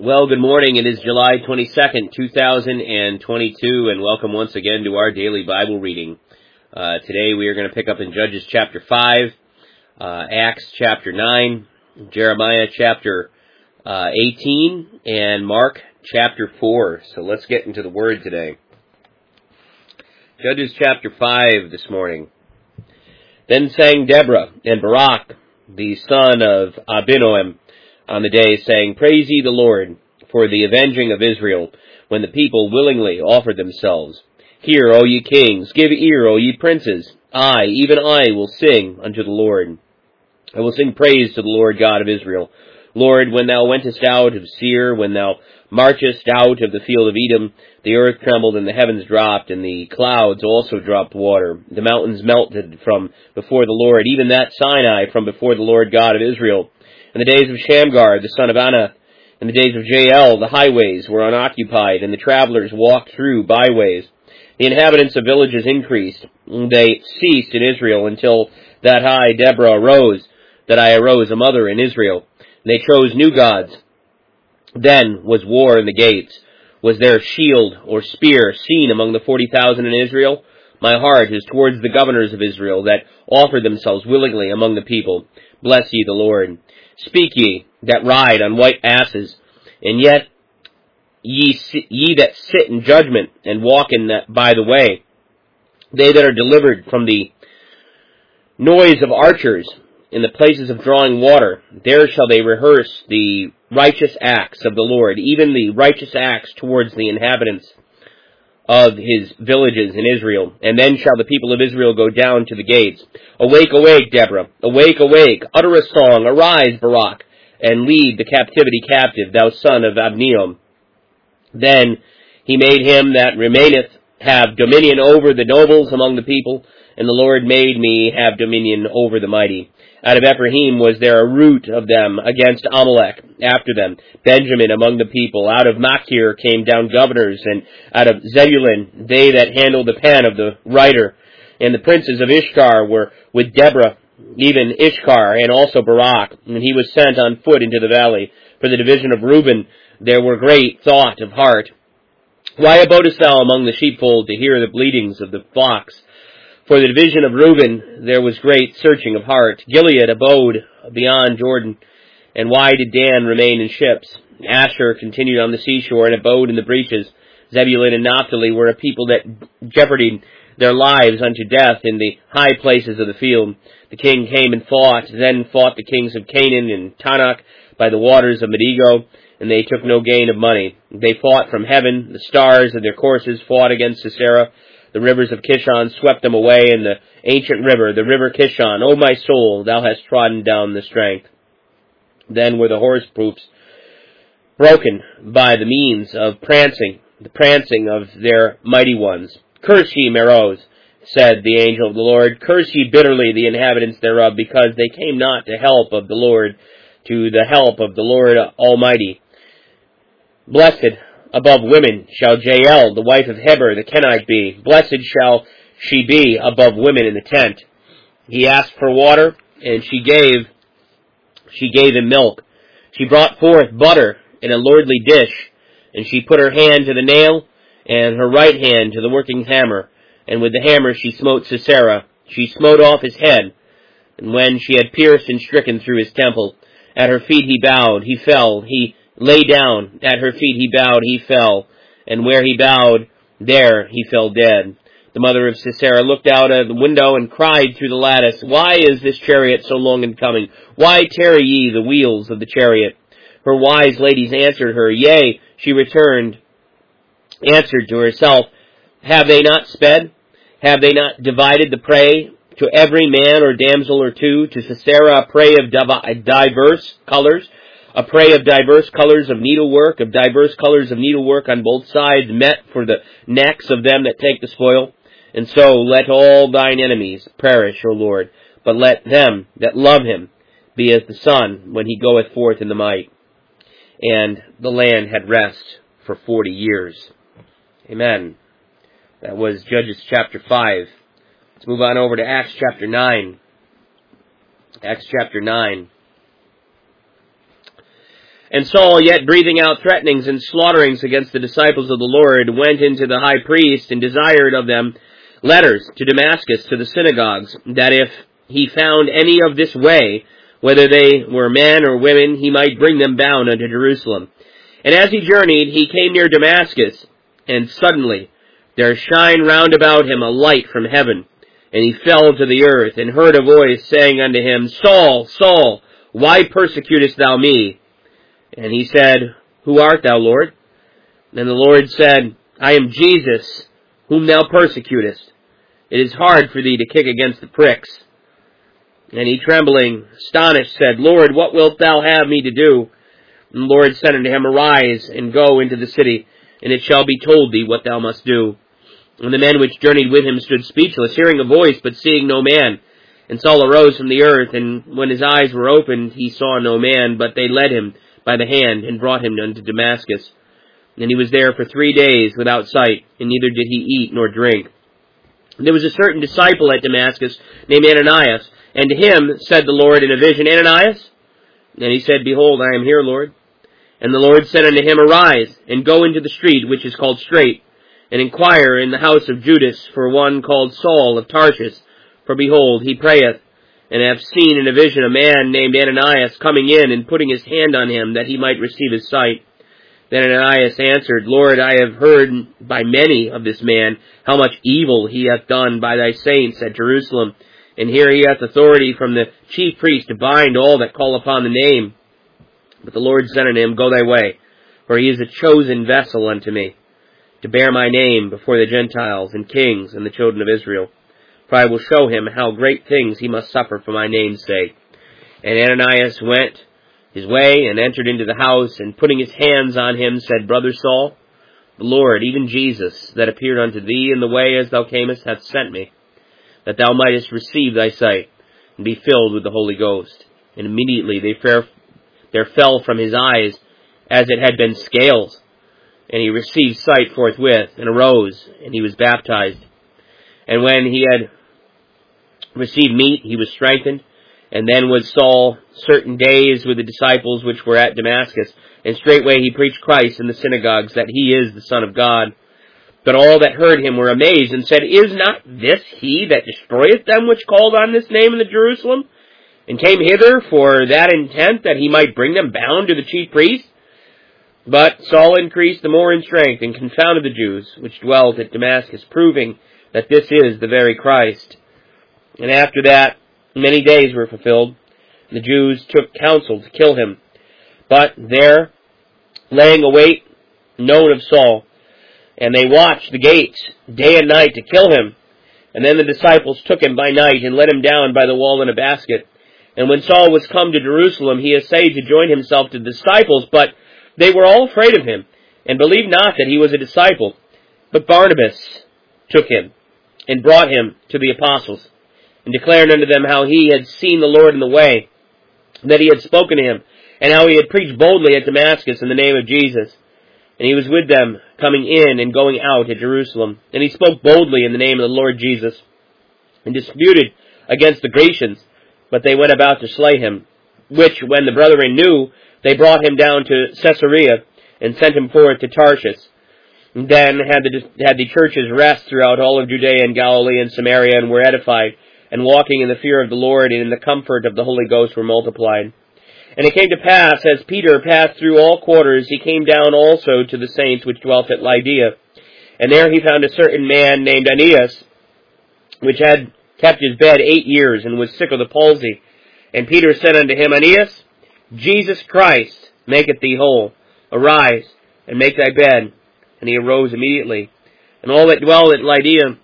Well, good morning. It is July 22nd, 2022, and welcome once again to our daily Bible reading. Today we are going to pick up in Judges chapter 5, Acts chapter 9, Jeremiah chapter 18, and Mark chapter 4. So let's get into the Word today. Judges chapter 5 this morning. Then sang Deborah and Barak, the son of Abinoam, on the day, saying, Praise ye the Lord for the avenging of Israel, when the people willingly offered themselves. Hear, O ye kings, give ear, O ye princes. I, even I, will sing unto the Lord. I will sing praise to the Lord God of Israel. Lord, when thou wentest out of Seir, when thou marchest out of the field of Edom, the earth trembled and the heavens dropped, and the clouds also dropped water. The mountains melted from before the Lord, even that Sinai from before the Lord God of Israel. In the days of Shamgar, the son of Anath, in the days of Jael, the highways were unoccupied, and the travelers walked through byways. The inhabitants of villages increased. They ceased in Israel until that I, Deborah, arose, that I arose a mother in Israel. And they chose new gods. Then was war in the gates. Was there shield or spear seen among the 40,000 in Israel? My heart is towards the governors of Israel, that offered themselves willingly among the people. Bless ye the Lord. Speak ye that ride on white asses, and yet ye that sit in judgment and walk by the way, they that are delivered from the noise of archers in the places of drawing water, there shall they rehearse the righteous acts of the Lord, even the righteous acts towards the inhabitants of his villages in Israel. And then shall the people of Israel go down to the gates. Awake, awake, Deborah. Awake, awake. Utter a song. Arise, Barak, and lead the captivity captive, thou son of Abinoam. Then he made him that remaineth have dominion over the nobles among the people, and the Lord made me have dominion over the mighty. Out of Ephraim was there a root of them against Amalek after them, Benjamin among the people. Out of Machir came down governors, and out of Zebulun they that handled the pen of the writer. And the princes of Ishkar were with Deborah, even Ishkar, and also Barak, and he was sent on foot into the valley. For the division of Reuben there were great thought of heart. Why abodest thou among the sheepfold to hear the bleatings of the flocks? For the division of Reuben there was great searching of heart. Gilead abode beyond Jordan. And why did Dan remain in ships? Asher continued on the seashore and abode in the breaches. Zebulun and Naphtali were a people that jeoparded their lives unto death in the high places of the field. The king came and fought. Then fought the kings of Canaan and Tanakh by the waters of Medigo, and they took no gain of money. They fought from heaven. The stars of their courses fought against Sisera. The rivers of Kishon swept them away, and the ancient river, the river Kishon, O my soul, thou hast trodden down the strength. Then were the horse hoofs broken by the means of prancing, the prancing of their mighty ones. Curse ye, Meroz, said the angel of the Lord. Curse ye bitterly the inhabitants thereof, because they came not to help of the Lord, to the help of the Lord Almighty. Blessed above women shall Jael, the wife of Heber the Kenite, be. Blessed shall she be above women in the tent. He asked for water, and she gave him milk. She brought forth butter in a lordly dish, and she put her hand to the nail, and her right hand to the working hammer, and with the hammer she smote Sisera. She smote off his head, and when she had pierced and stricken through his temple, at her feet he bowed, he fell, he lay down, at her feet he bowed, he fell, and where he bowed, there he fell dead. The mother of Sisera looked out of the window and cried through the lattice, Why is this chariot so long in coming? Why tarry ye the wheels of the chariot? Her wise ladies answered her, Yea, she answered to herself, Have they not sped? Have they not divided the prey to every man or damsel or two? To Sisera a prey of diverse colors, a prey of diverse colors of needlework, on both sides, met for the necks of them that take the spoil. And so let all thine enemies perish, O Lord, but let them that love him be as the sun when he goeth forth in the might. And the land had rest for 40 years. Amen. That was Judges chapter 5. Let's move on over to Acts chapter 9. Acts chapter 9. And Saul, yet breathing out threatenings and slaughterings against the disciples of the Lord, went into the high priest and desired of them letters to Damascus to the synagogues, that if he found any of this way, whether they were men or women, he might bring them bound unto Jerusalem. And as he journeyed, he came near Damascus, and suddenly there shined round about him a light from heaven. And he fell to the earth, and heard a voice saying unto him, Saul, Saul, why persecutest thou me? And he said, Who art thou, Lord? And the Lord said, I am Jesus, whom thou persecutest. It is hard for thee to kick against the pricks. And he, trembling, astonished, said, Lord, what wilt thou have me to do? And the Lord said unto him, Arise, and go into the city, and it shall be told thee what thou must do. And the men which journeyed with him stood speechless, hearing a voice, but seeing no man. And Saul arose from the earth, and when his eyes were opened, he saw no man, but they led him by the hand, and brought him unto Damascus. And he was there for 3 days without sight, and neither did he eat nor drink. And there was a certain disciple at Damascus, named Ananias, and to him said the Lord in a vision, Ananias? And he said, Behold, I am here, Lord. And the Lord said unto him, Arise, and go into the street which is called Straight, and inquire in the house of Judas for one called Saul of Tarshish. For behold, he prayeth, and have seen in a vision a man named Ananias coming in and putting his hand on him, that he might receive his sight. Then Ananias answered, Lord, I have heard by many of this man how much evil he hath done by thy saints at Jerusalem. And here he hath authority from the chief priest to bind all that call upon the name. But the Lord said unto him, Go thy way, for he is a chosen vessel unto me, to bear my name before the Gentiles and kings and the children of Israel. For I will show him how great things he must suffer for my name's sake. And Ananias went his way, and entered into the house, and putting his hands on him, said, Brother Saul, the Lord, even Jesus, that appeared unto thee in the way as thou camest, hath sent me, that thou mightest receive thy sight, and be filled with the Holy Ghost. And immediately there fell from his eyes as it had been scales, and he received sight forthwith, and arose, and he was baptized. And when he had received meat, he was strengthened. And then was Saul certain days with the disciples which were at Damascus. And straightway he preached Christ in the synagogues, that he is the Son of God. But all that heard him were amazed, and said, Is not this he that destroyeth them which called on this name in the Jerusalem? And came hither for that intent, that he might bring them bound to the chief priests? But Saul increased the more in strength, and confounded the Jews which dwelt at Damascus, proving that this is the very Christ. And after that, many days were fulfilled. The Jews took counsel to kill him. But there, laying await known of Saul, and they watched the gates day and night to kill him. And then the disciples took him by night, and let him down by the wall in a basket. And when Saul was come to Jerusalem, he essayed to join himself to the disciples, but they were all afraid of him, and believed not that he was a disciple. But Barnabas took him, and brought him to the apostles, and declared unto them how he had seen the Lord in the way, that he had spoken to him, and how he had preached boldly at Damascus in the name of Jesus. And he was with them, coming in and going out at Jerusalem. And he spoke boldly in the name of the Lord Jesus, and disputed against the Grecians, but they went about to slay him. Which, when the brethren knew, they brought him down to Caesarea, and sent him forth to Tarshish. And then had the churches rest throughout all of Judea and Galilee and Samaria, and were edified, and walking in the fear of the Lord and in the comfort of the Holy Ghost were multiplied. And it came to pass, as Peter passed through all quarters, he came down also to the saints which dwelt at Lydda. And there he found a certain man named Aeneas, which had kept his bed 8 years, and was sick of the palsy. And Peter said unto him, Aeneas, Jesus Christ maketh thee whole. Arise, and make thy bed. And he arose immediately. And all that dwelt at Lydda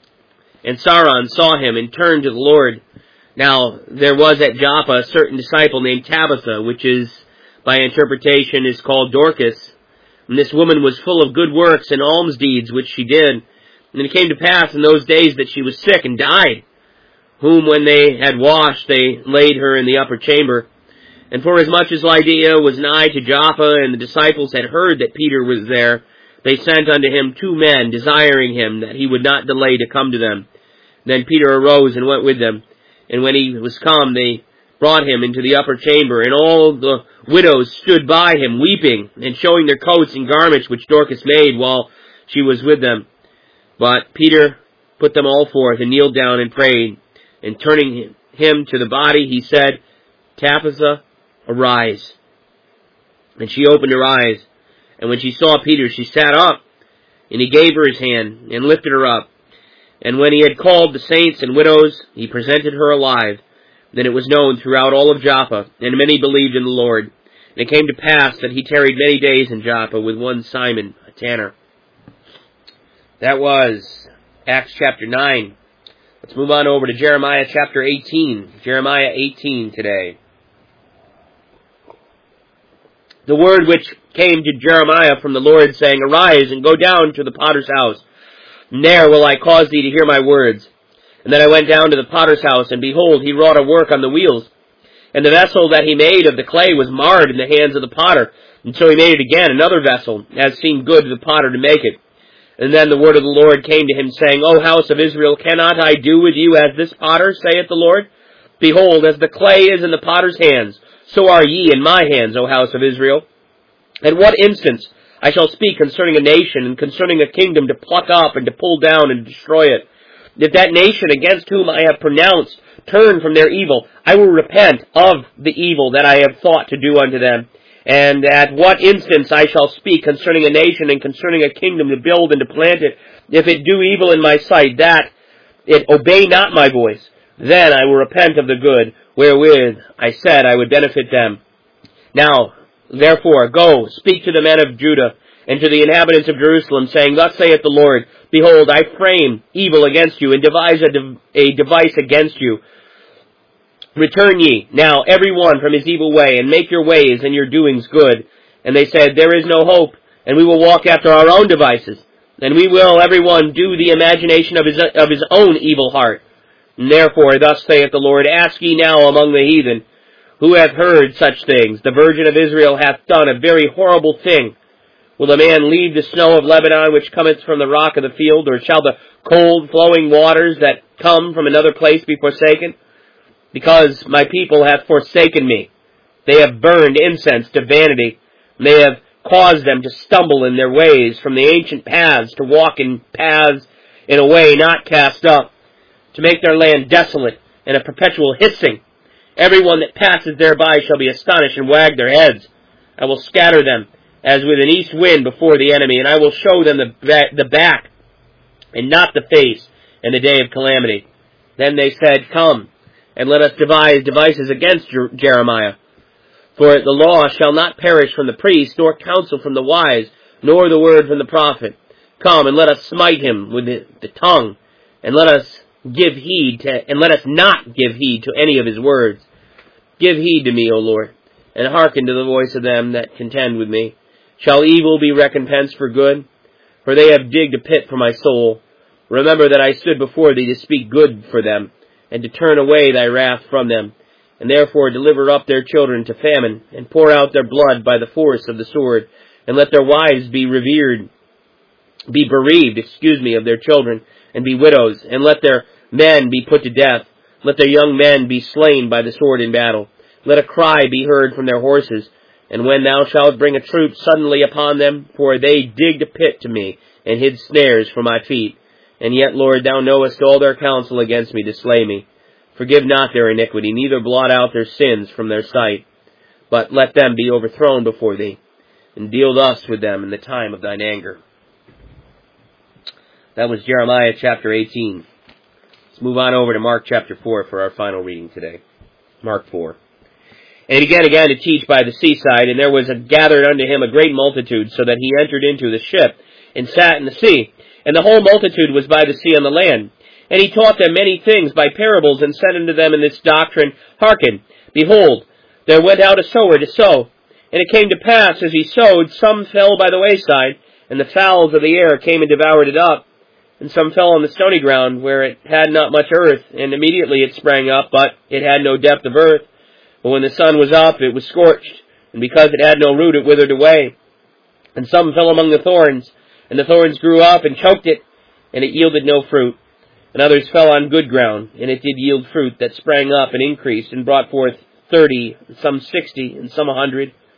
and Saron saw him, and turned to the Lord. Now there was at Joppa a certain disciple named Tabitha, which is, by interpretation, is called Dorcas. And this woman was full of good works and alms deeds which she did. And it came to pass in those days that she was sick, and died, whom when they had washed, they laid her in the upper chamber. And forasmuch as Lydda was nigh to Joppa, and the disciples had heard that Peter was there, they sent unto him 2 men, desiring him that he would not delay to come to them. Then Peter arose and went with them. And when he was come, they brought him into the upper chamber, and all the widows stood by him, weeping, and showing their coats and garments which Dorcas made while she was with them. But Peter put them all forth, and kneeled down and prayed. And turning him to the body, he said, Tabitha, arise. And she opened her eyes. And when she saw Peter, she sat up. And he gave her his hand, and lifted her up. And when he had called the saints and widows, he presented her alive. Then it was known throughout all of Joppa, and many believed in the Lord. And it came to pass that he tarried many days in Joppa with one Simon, a tanner. That was Acts chapter 9. Let's move on over to Jeremiah chapter 18. Jeremiah 18 today. The word which came to Jeremiah from the Lord, saying, Arise, and go down to the potter's house. And there will I cause thee to hear my words. And then I went down to the potter's house, and behold, he wrought a work on the wheels. And the vessel that he made of the clay was marred in the hands of the potter. And so he made it again, another vessel, as seemed good to the potter to make it. And then the word of the Lord came to him, saying, O house of Israel, cannot I do with you as this potter, saith the Lord? Behold, as the clay is in the potter's hands, so are ye in my hands, O house of Israel. At what instance I shall speak concerning a nation, and concerning a kingdom, to pluck up, and to pull down, and destroy it. If that nation against whom I have pronounced turn from their evil, I will repent of the evil that I have thought to do unto them. And at what instance I shall speak concerning a nation, and concerning a kingdom, to build and to plant it, if it do evil in my sight, that it obey not my voice, then I will repent of the good, wherewith I said I would benefit them. Now, therefore, go, speak to the men of Judah, and to the inhabitants of Jerusalem, saying, Thus saith the Lord, Behold, I frame evil against you, and devise a device against you. Return ye, now, every one from his evil way, and make your ways and your doings good. And they said, There is no hope, and we will walk after our own devices. And we will, every one, do the imagination of his own evil heart. And therefore, thus saith the Lord, Ask ye now among the heathen, who have heard such things. The Virgin of Israel hath done a very horrible thing. Will a man leave the snow of Lebanon, which cometh from the rock of the field, or shall the cold flowing waters that come from another place be forsaken? Because my people have forsaken me. They have burned incense to vanity. And they have caused them to stumble in their ways from the ancient paths, to walk in paths in a way not cast up, to make their land desolate and a perpetual hissing. Every one that passes thereby shall be astonished and wag their heads. I will scatter them as with an east wind before the enemy, and I will show them the back and not the face in the day of calamity. Then they said, Come, and let us devise devices against Jeremiah. For the law shall not perish from the priest, nor counsel from the wise, nor the word from the prophet. Come, and let us smite him with the tongue, and let us not give heed to any of his words. Give heed to me, O Lord, and hearken to the voice of them that contend with me. Shall evil be recompensed for good? For they have digged a pit for my soul. Remember that I stood before thee to speak good for them, and to turn away thy wrath from them. And therefore deliver up their children to famine, and pour out their blood by the force of the sword, and let their wives be bereaved, of their children, and be widows, and let their men be put to death. Let their young men be slain by the sword in battle. Let a cry be heard from their horses. And when thou shalt bring a troop suddenly upon them, for they digged a pit to me, and hid snares for my feet. And yet, Lord, thou knowest all their counsel against me to slay me. Forgive not their iniquity, neither blot out their sins from their sight. But let them be overthrown before thee, and deal thus with them in the time of thine anger. That was Jeremiah chapter 18. Let's move on over to Mark chapter 4 for our final reading today. Mark 4. And he began again to teach by the seaside, and there was gathered unto him a great multitude, so that he entered into the ship, and sat in the sea. And the whole multitude was by the sea on the land. And he taught them many things by parables, and said unto them in this doctrine, Hearken, behold, there went out a sower to sow. And it came to pass, as he sowed, some fell by the wayside, and the fowls of the air came and devoured it up. And some fell on the stony ground, where it had not much earth, and immediately it sprang up, but it had no depth of earth. But when the sun was up, it was scorched, and because it had no root, it withered away. And some fell among the thorns, and the thorns grew up and choked it, and it yielded no fruit. And others fell on good ground, and it did yield fruit that sprang up and increased, and brought forth 30, some 60, and some 100.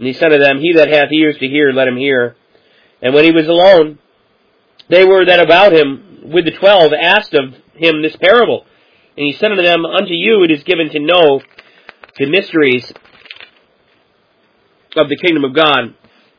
And he said unto them, He that hath ears to hear, let him hear. And when he was alone, they were that about him with the 12 asked of him this parable. And he said unto them, Unto you it is given to know the mysteries of the kingdom of God.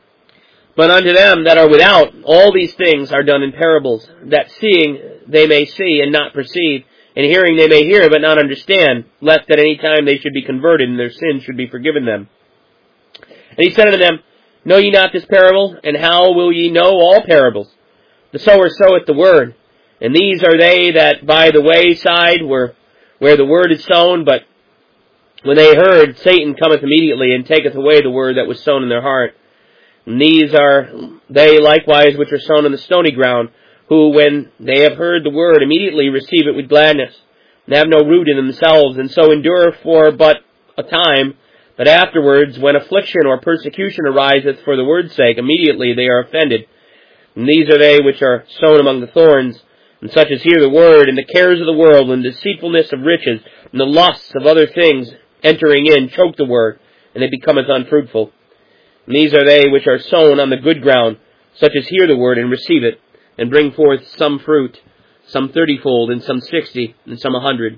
But unto them that are without, all these things are done in parables, that seeing they may see and not perceive, and hearing they may hear but not understand, lest at any time they should be converted, and their sins should be forgiven them. And he said unto them, Know ye not this parable? And how will ye know all parables? The sower soweth the word, and these are they that by the wayside where the word is sown, but when they heard, Satan cometh immediately, and taketh away the word that was sown in their heart. And these are they likewise which are sown on the stony ground, who, when they have heard the word, immediately receive it with gladness, and have no root in themselves, and so endure for but a time. But afterwards, when affliction or persecution ariseth for the word's sake, immediately they are offended. And these are they which are sown among the thorns, and such as hear the word, and the cares of the world, and the deceitfulness of riches, and the lusts of other things, entering in, choke the word, and it becometh unfruitful. And these are they which are sown on the good ground, such as hear the word, and receive it, and bring forth some fruit, some 30-fold, and some 60, and some 100.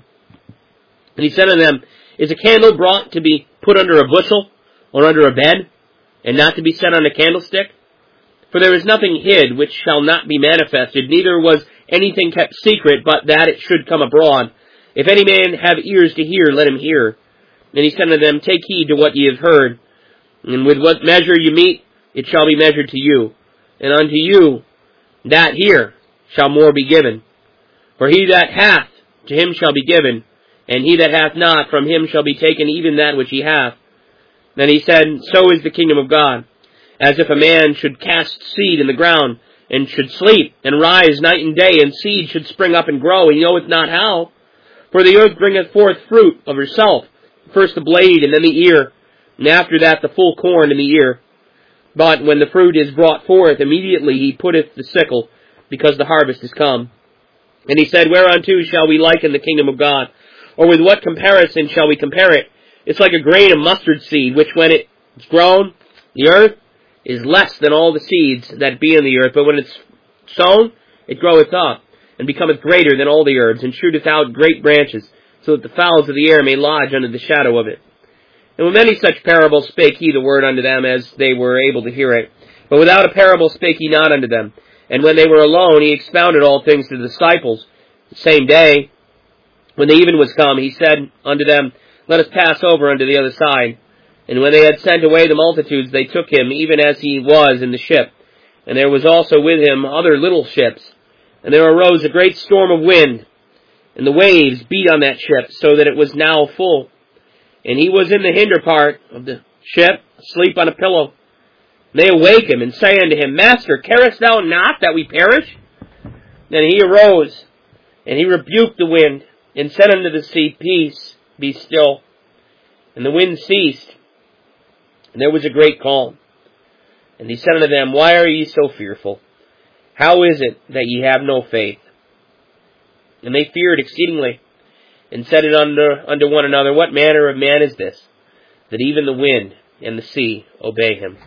And he said unto them, Is a candle brought to be put under a bushel, or under a bed, and not to be set on a candlestick? For there is nothing hid which shall not be manifested, neither was anything kept secret, but that it should come abroad. If any man have ears to hear, let him hear. And he said unto them, Take heed to what ye have heard, and with what measure you mete, it shall be measured to you. And unto you that hear shall more be given. For he that hath, to him shall be given, and he that hath not, from him shall be taken even that which he hath. Then he said, So is the kingdom of God, as if a man should cast seed in the ground, and should sleep, and rise night and day, and seed should spring up and grow, and he knoweth not how. For the earth bringeth forth fruit of herself, first the blade, and then the ear, and after that the full corn in the ear. But when the fruit is brought forth, immediately he putteth the sickle, because the harvest is come. And he said, Whereunto shall we liken the kingdom of God? Or with what comparison shall we compare it? It's like a grain of mustard seed, which when it is grown, the earth is less than all the seeds that be in the earth. But when it's sown, it groweth up, and becometh greater than all the herbs, and shooteth out great branches, so that the fowls of the air may lodge under the shadow of it. And with many such parables spake he the word unto them, as they were able to hear it. But without a parable spake he not unto them. And when they were alone, he expounded all things to the disciples. The same day, when the even was come, he said unto them, Let us pass over unto the other side. And when they had sent away the multitudes, they took him, even as he was in the ship. And there was also with him other little ships. And there arose a great storm of wind, and the waves beat on that ship, so that it was now full. And he was in the hinder part of the ship, asleep on a pillow. And they awake him, and say unto him, Master, carest thou not that we perish? Then he arose, and he rebuked the wind, and said unto the sea, Peace, be still. And the wind ceased, and there was a great calm. And he said unto them, Why are ye so fearful? How is it that ye have no faith? And they feared exceedingly, and said it unto one another, What manner of man is this, that even the wind and the sea obey him?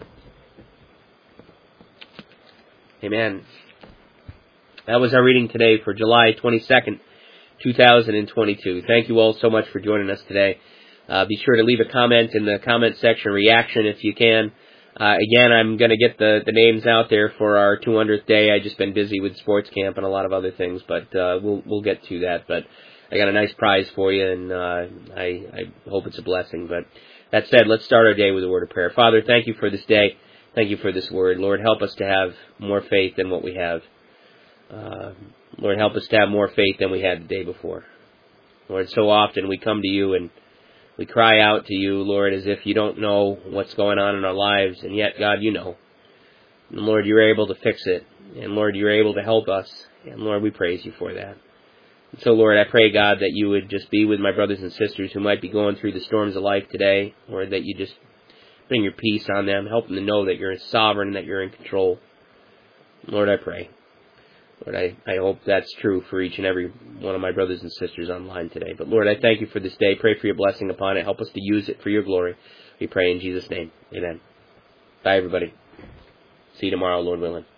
Amen. That was our reading today for July 22nd, 2022. Thank you all so much for joining us today. Be sure to leave a comment in the comment section, reaction if you can. Again, I'm going to get the names out there for our 200th day. I've just been busy with sports camp and a lot of other things, but we'll get to that. But I got a nice prize for you, and I hope it's a blessing. But that said, let's start our day with a word of prayer. Father, thank you for this day. Thank you for this word. Lord, help us to have more faith than what we have. Lord, help us to have more faith than we had the day before. Lord, so often we come to you and we cry out to you, Lord, as if you don't know what's going on in our lives, and yet, God, you know. And Lord, you're able to fix it. And Lord, you're able to help us. And Lord, we praise you for that. And so, Lord, I pray, God, that you would just be with my brothers and sisters who might be going through the storms of life today, Lord, that you just bring your peace on them, help them to know that you're sovereign and that you're in control. Lord, I pray. Lord, I hope that's true for each and every one of my brothers and sisters online today. But Lord, I thank you for this day. Pray for your blessing upon it. Help us to use it for your glory. We pray in Jesus' name. Amen. Bye, everybody. See you tomorrow, Lord willing.